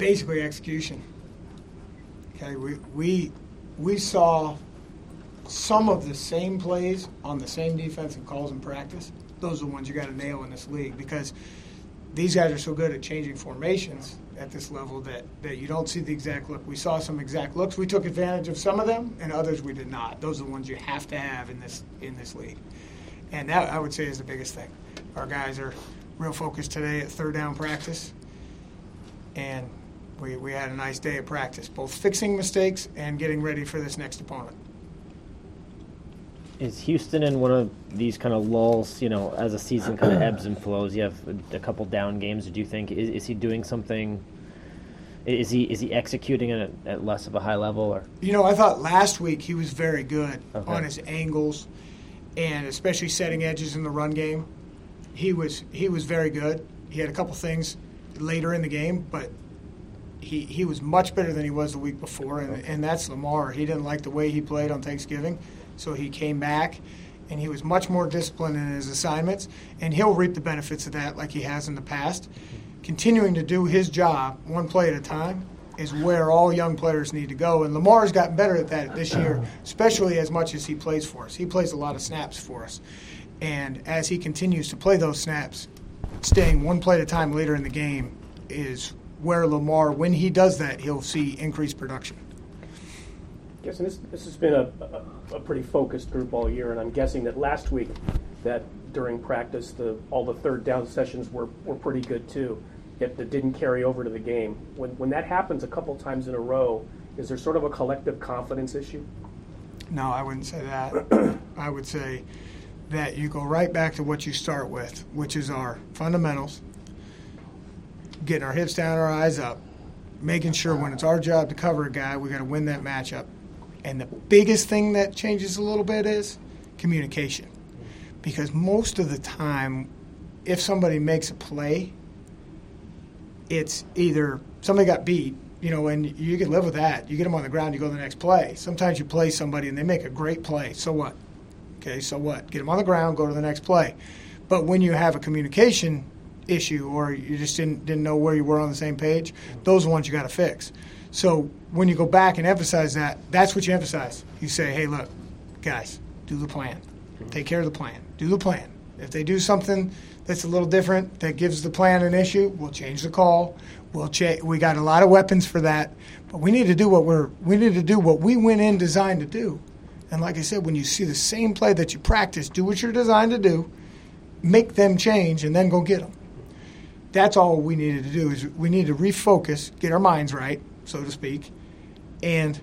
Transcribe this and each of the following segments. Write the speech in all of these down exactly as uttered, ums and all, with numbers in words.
basically execution. Okay, we we we saw some of the same plays on the same defensive calls in practice. Those are the ones you got to nail in this league because these guys are so good at changing formations at this level that, that you don't see the exact look. We saw some exact looks. We took advantage of some of them, and others we did not. Those are the ones you have to have in this in this league. And that, I would say, is the biggest thing. Our guys are real focused today at third down practice, and we, we had a nice day at practice, both fixing mistakes and getting ready for this next opponent. Is Houston in one of these kind of lulls, you know, as a season kind of ebbs and flows? You have a, a couple down games. Do you think, is, is he doing something, is he is he executing at, at less of a high level? Or? You know, I thought last week he was very good okay. on his angles and especially setting edges in the run game. He was he was very good. He had a couple things later in the game, but he he was much better than he was the week before, and, okay. and that's Lamar. He didn't like the way he played on Thanksgiving. So he came back, and he was much more disciplined in his assignments, and he'll reap the benefits of that like he has in the past. Continuing to do his job one play at a time is where all young players need to go, and Lamar's gotten better at that this year, especially as much as he plays for us. He plays a lot of snaps for us, and as he continues to play those snaps, staying one play at a time later in the game is where Lamar, when he does that, he'll see increased production. Yes, and this, this has been a, a, a pretty focused group all year, and I'm guessing that last week that during practice the all the third down sessions were, were pretty good too, yet that didn't carry over to the game. When when that happens a couple times in a row, is there sort of a collective confidence issue? No, I wouldn't say that. I would say that you go right back to what you start with, which is our fundamentals, getting our hips down, our eyes up, making sure when it's our job to cover a guy, we got to win that matchup. And the biggest thing that changes a little bit is communication. Because most of the time, if somebody makes a play, it's either somebody got beat, you know, and you can live with that. You get them on the ground, you go to the next play. Sometimes you play somebody and they make a great play. So what? Okay, so what? Get them on the ground, go to the next play. But when you have a communication issue or you just didn't didn't know where you were on the same page, those are the ones you got to fix. So when you go back and emphasize that, that's what you emphasize. You say, hey, look, guys, do the plan. Take care of the plan. Do the plan. If they do something that's a little different, that gives the plan an issue, we'll change the call. We'll cha- we got a lot of weapons for that, but we need to do what we're we need to do what we went in designed to do. And like I said, when you see the same play that you practice, do what you're designed to do, make them change, and then go get them. That's all we needed to do is we need to refocus, get our minds right, so to speak, and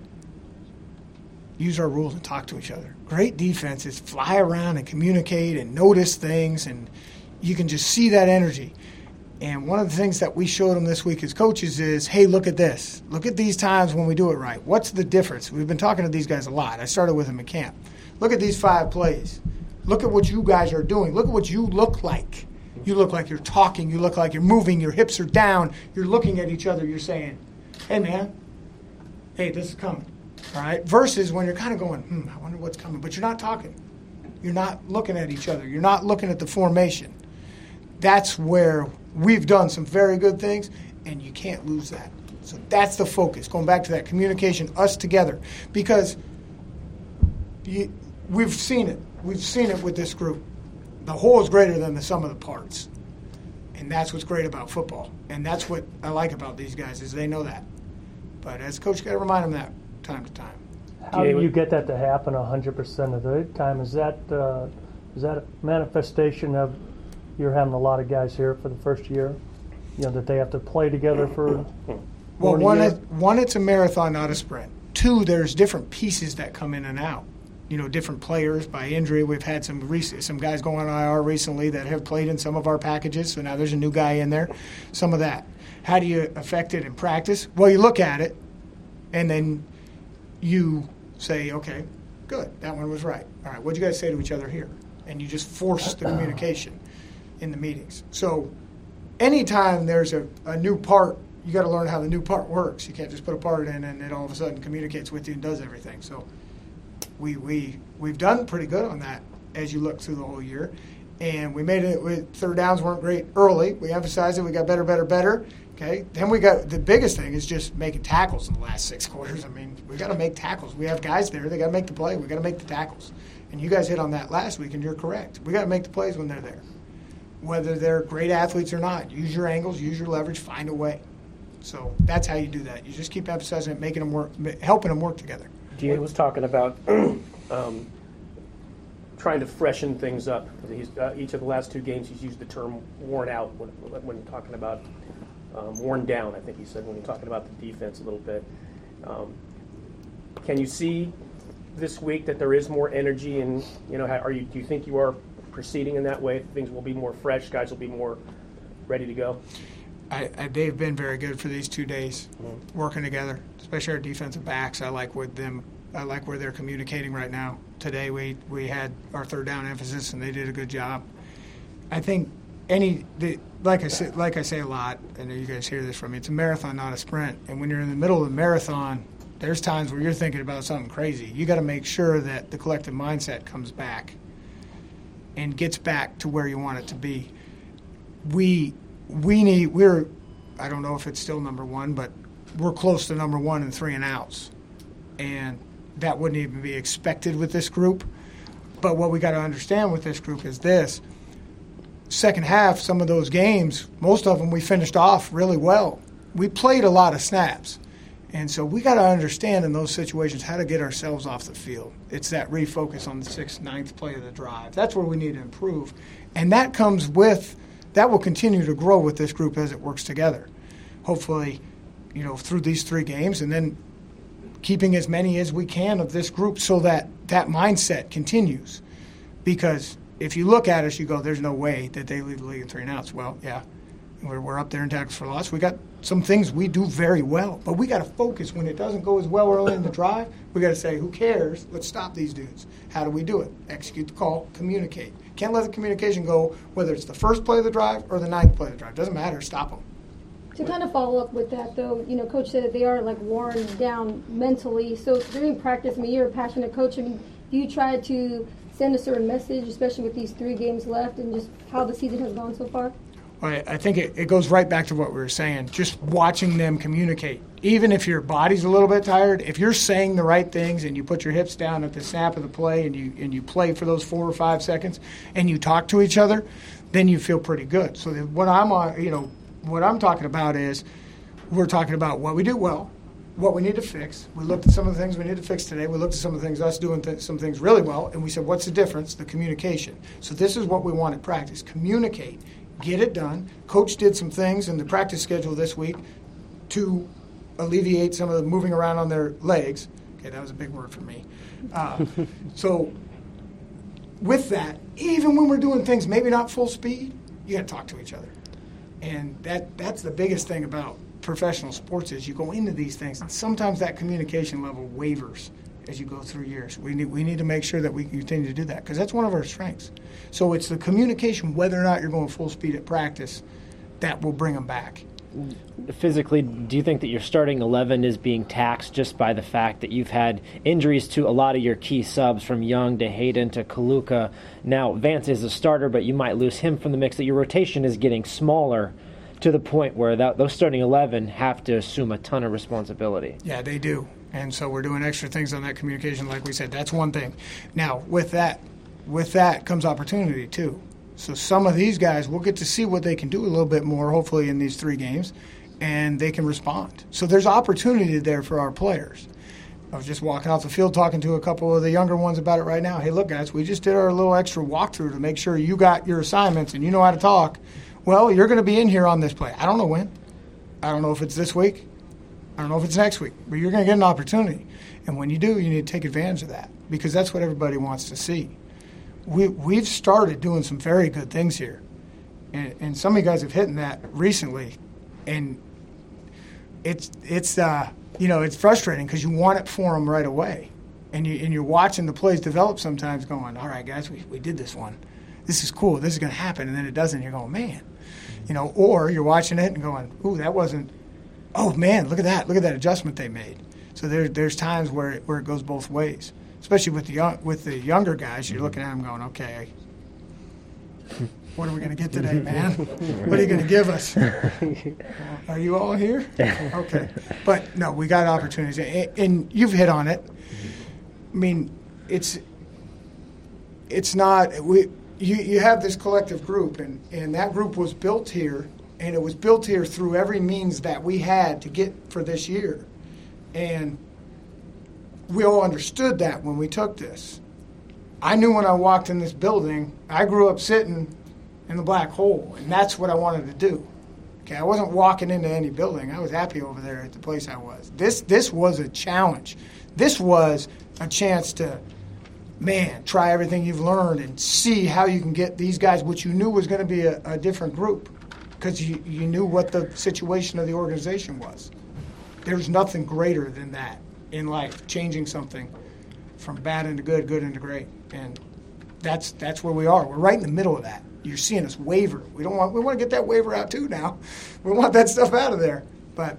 use our rules and talk to each other. Great defenses fly around and communicate and notice things, and you can just see that energy. And one of the things that we showed them this week as coaches is, hey, look at this. Look at these times when we do it right. What's the difference? We've been talking to these guys a lot. I started with them in camp. Look at these five plays. Look at what you guys are doing. Look at what you look like. You look like you're talking. You look like you're moving. Your hips are down. You're looking at each other. You're saying, hey, man, hey, this is coming. All right? Versus when you're kind of going, hmm, I wonder what's coming. But you're not talking. You're not looking at each other. You're not looking at the formation. That's where we've done some very good things, and you can't lose that. So that's the focus, going back to that communication, us together. Because you, we've seen it. We've seen it with this group. The whole is greater than the sum of the parts. And that's what's great about football. And that's what I like about these guys is they know that. But as a coach, you got to remind them that time to time. How do you get that to happen one hundred percent of the time? Is that uh, is that a manifestation of you're having a lot of guys here for the first year, you know, that they have to play together for well, one, it, one, it's a marathon, not a sprint. Two, there's different pieces that come in and out. You know, different players by injury. We've had some rec- some guys go on I R recently that have played in some of our packages, so now there's a new guy in there. Some of that. How do you affect it in practice? Well, you look at it, and then you say, okay, good, that one was right. All right, what'd you guys say to each other here? And you just force the communication in the meetings. So anytime there's a, a new part, you got to learn how the new part works. You can't just put a part in and it all of a sudden communicates with you and does everything. So we, we, we've done pretty good on that as you look through the whole year. And we made it, we, third downs weren't great early. We emphasized it. We got better, better, better. Okay. Then we got, the biggest thing is just making tackles in the last six quarters. I mean, we got to make tackles. We have guys there. They got to make the play. We got to make the tackles. And you guys hit on that last week, and you're correct. We got to make the plays when they're there. Whether they're great athletes or not, use your angles, use your leverage, find a way. So that's how you do that. You just keep emphasizing it, making them work, helping them work together. D A was talking about um, trying to freshen things up. He's, uh, each of the last two games, he's used the term worn out when, when talking about um, worn down, I think he said, when he's talking about the defense a little bit. Um, can you see this week that there is more energy, and you know, are you? Do you think you are proceeding in that way? Things will be more fresh. Guys will be more ready to go. I, I, they've been very good for these two days, mm-hmm. working together, especially our defensive backs. I like with them. I like where they're communicating right now. Today we we had our third down emphasis, and they did a good job. I think any the, like I say like I say a lot, I know you guys hear this from me. It's a marathon, not a sprint. And when you're in the middle of the marathon, there's times where you're thinking about something crazy. You got to make sure that the collective mindset comes back and gets back to where you want it to be. We we need we're I don't know if it's still number one, but we're close to number one in three and outs, and that wouldn't even be expected with this group. But what we got to understand with this group is this: second half, some of those games, most of them we finished off really well. We played a lot of snaps. And so we got to understand in those situations how to get ourselves off the field. It's that refocus on the sixth, ninth play of the drive. That's where we need to improve. And that comes with, that will continue to grow with this group as it works together. Hopefully, you know, through these three games, and then keeping as many as we can of this group so that that mindset continues. Because if you look at us, you go, there's no way that they lead the league in three and outs. Well, yeah, we're, we're up there in tackles for loss. We got some things we do very well, but we got to focus when it doesn't go as well early in the drive. We got to say, who cares? Let's stop these dudes. How do we do it? Execute the call, communicate. Can't let the communication go whether it's the first play of the drive or the ninth play of the drive. Doesn't matter. Stop them. To kind of follow up with that, though, you know, Coach said that they are like worn down mentally. So during practice, I mean, you're a passionate coach. I mean, do you try to send a certain message, especially with these three games left, and just how the season has gone so far? I think it, it goes right back to what we were saying, just watching them communicate. Even if your body's a little bit tired, if you're saying the right things and you put your hips down at the snap of the play and you and you play for those four or five seconds and you talk to each other, then you feel pretty good. So what I'm on, you know, what I'm talking about is we're talking about what we do well, what we need to fix. We looked at some of the things we need to fix today. We looked at some of the things, us doing th- some things really well, and we said, what's the difference? The communication. So this is what we want at practice. Communicate. Get it done. Coach did some things in the practice schedule this week to alleviate some of the moving around on their legs. Okay, that was a big word for me. Uh, so with that, even when we're doing things maybe not full speed, you got to talk to each other. And that that's the biggest thing about professional sports is you go into these things, and sometimes that communication level wavers as you go through years. We need we need to make sure that we continue to do that because that's one of our strengths. So it's the communication, whether or not you're going full speed at practice, that will bring them back. Physically, do you think that your starting eleven is being taxed just by the fact that you've had injuries to a lot of your key subs, from Young to Hayden to Kaluka? Now, Vance is a starter, but you might lose him from the mix, that your rotation is getting smaller to the point where that, those starting eleven have to assume a ton of responsibility. Yeah, they do. And so we're doing extra things on that communication, like we said. That's one thing. Now, with that, with that comes opportunity, too. So some of these guys, we'll get to see what they can do a little bit more, hopefully, in these three games, and they can respond. So there's opportunity there for our players. I was just walking off the field talking to a couple of the younger ones about it right now. Hey, look, guys, we just did our little extra walkthrough to make sure you got your assignments and you know how to talk. Well, you're going to be in here on this play. I don't know when. I don't know if it's this week. I don't know if it's next week, but you're going to get an opportunity. And when you do, you need to take advantage of that because that's what everybody wants to see. We, we've started doing some very good things here. And, and some of you guys have hit that recently. And it's, it's uh, you know, it's frustrating because you want it for them right away. And, you, and you're watching the plays develop sometimes going, all right, guys, we, we did this one. This is cool. This is going to happen. And then it doesn't. You're going, man. You know, or you're watching it and going, ooh, that wasn't – oh, man, look at that. Look at that adjustment they made. So there, there's times where it, where it goes both ways, especially with the young, with the younger guys. You're looking at them going, okay, What are we going to get today, man? What are you going to give us? Are you all here? Okay. But, no, we got opportunities. And, and you've hit on it. I mean, it's it's not we. You, you have this collective group, and, and that group was built here, and it was built here through every means that we had to get for this year. And we all understood that when we took this. I knew when I walked in this building, I grew up sitting in the black hole, and that's what I wanted to do. Okay, I wasn't walking into any building. I was happy over there at the place I was. This this was a challenge. This was a chance to, man, try everything you've learned and see how you can get these guys, which you knew was going to be a, a different group, because you, you knew what the situation of the organization was. There's nothing greater than that in life, changing something from bad into good, good into great. And that's that's where we are. We're right in the middle of that. You're seeing us waver. We don't want we want to get that waiver out too now. We want that stuff out of there. But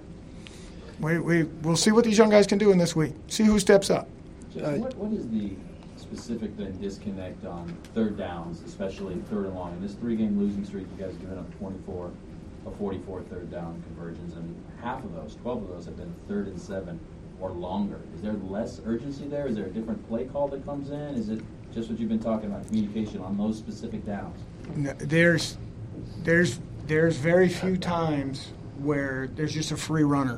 we we we'll see what these young guys can do in this week. See who steps up. Justin, what, what is the specific then disconnect on third downs, especially third and long? In this three-game losing streak, you guys have given up twenty-four of forty-four third down conversions, and half of those, twelve of those, have been third and seven or longer. Is there less urgency there? Is there a different play call that comes in? Is it just what you've been talking about, communication on those specific downs? No, there's there's there's very few times where there's just a free runner.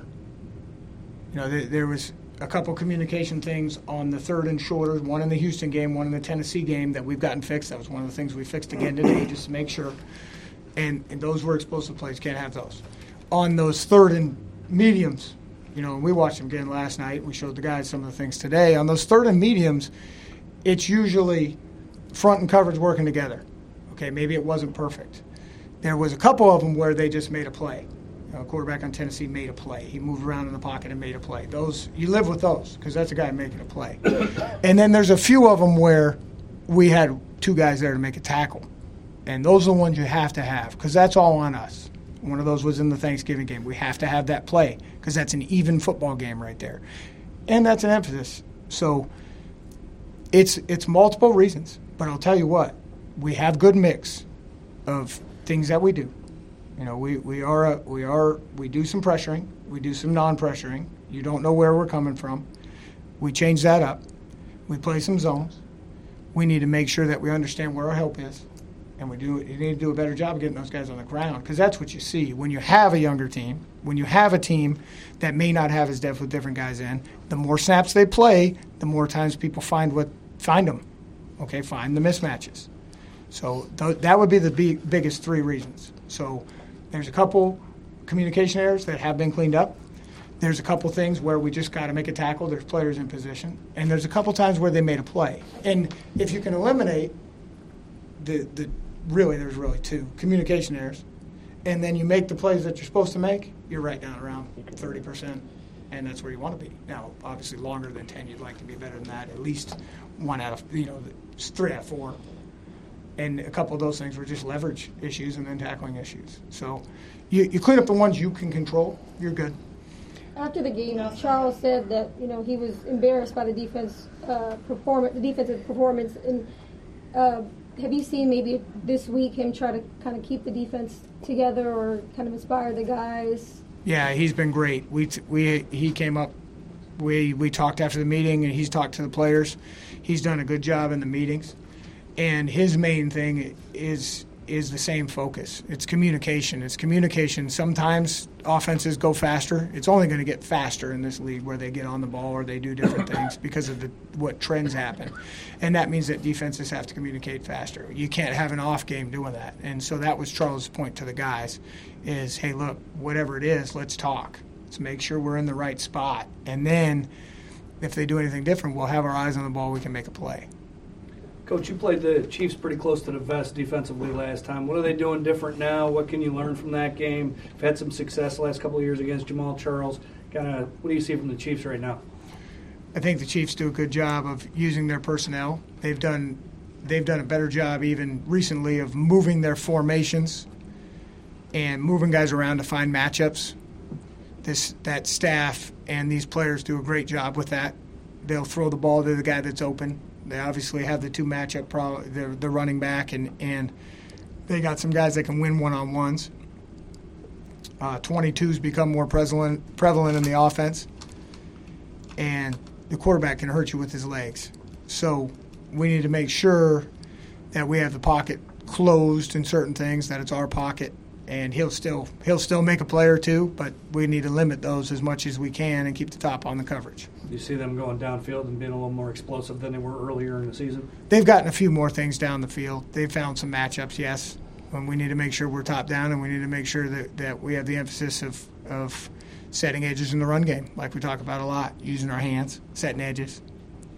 You know, there, there was a couple communication things on the third and shorter, one in the Houston game, one in the Tennessee game that we've gotten fixed. That was one of the things we fixed again today, just to make sure. And, and those were explosive plays. Can't have those. On those third and mediums, you know, we watched them again last night. We showed the guys some of the things today. On those third and mediums, it's usually front and coverage working together. Okay, maybe it wasn't perfect. There was a couple of them where they just made a play. You know, quarterback on Tennessee made a play. He moved around in the pocket and made a play. Those, you live with those because that's a guy making a play. And then there's a few of them where we had two guys there to make a tackle. And those are the ones you have to have because that's all on us. One of those was in the Thanksgiving game. We have to have that play because that's an even football game right there. And that's an emphasis. So it's it's multiple reasons. But I'll tell you what, we have good mix of things that we do. You know, we, we are a, we are we do some pressuring, we do some non-pressuring. You don't know where we're coming from. We change that up. We play some zones. We need to make sure that we understand where our help is. And we do. You need to do a better job of getting those guys on the ground because that's what you see when you have a younger team. When you have a team that may not have as depth with different guys in, the more snaps they play, the more times people find what find them. Okay, find the mismatches. So th- that would be the b- biggest three reasons. So there's a couple communication errors that have been cleaned up. There's a couple things where we just got to make a tackle. There's players in position, and there's a couple times where they made a play. And if you can eliminate the the really, there's really two communication errors, and then you make the plays that you're supposed to make, you're right down around thirty percent, and that's where you want to be. Now, obviously, longer than ten, you'd like to be better than that. At least one out of, you know, three out of four. And a couple of those things were just leverage issues and then tackling issues. So you, you clean up the ones you can control, you're good. After the game, Charles said that, you know, he was embarrassed by the defense uh, performance, the defensive performance. And uh, have you seen maybe this week him try to kind of keep the defense together or kind of inspire the guys? Yeah, he's been great. We we he came up. We we talked after the meeting, and he's talked to the players. He's done a good job in the meetings, and his main thing is is the same focus. It's communication. It's communication. Sometimes offenses go faster. It's only going to get faster in this league where they get on the ball or they do different things because of the, what trends happen. And that means that defenses have to communicate faster. You can't have an off game doing that. And so that was Charles' point to the guys is, hey, look, whatever it is, let's talk. Let's make sure we're in the right spot. And then if they do anything different, we'll have our eyes on the ball. We can make a play. Coach, you played the Chiefs pretty close to the vest defensively last time. What are they doing different now? What can you learn from that game? You've had some success the last couple of years against Jamal Charles. Kind of, what do you see from the Chiefs right now? I think the Chiefs do a good job of using their personnel. They've done they've done a better job even recently of moving their formations and moving guys around to find matchups. This that staff and these players do a great job with that. They'll throw the ball to the guy that's open. They obviously have the two matchup, pro- the, the running back and, and They got some guys that can win one-on-ones. Uh, twenty-twos become more prevalent, prevalent in the offense. And the quarterback can hurt you with his legs. So we need to make sure that we have the pocket closed in certain things, that it's our pocket. And he'll still he'll still make a play or two, but we need to limit those as much as we can and keep the top on the coverage. You see them going downfield and being a little more explosive than they were earlier in the season? They've gotten a few more things down the field. They've found some matchups, yes. And we need to make sure we're top down, and we need to make sure that, that we have the emphasis of, of setting edges in the run game, like we talk about a lot, using our hands, setting edges.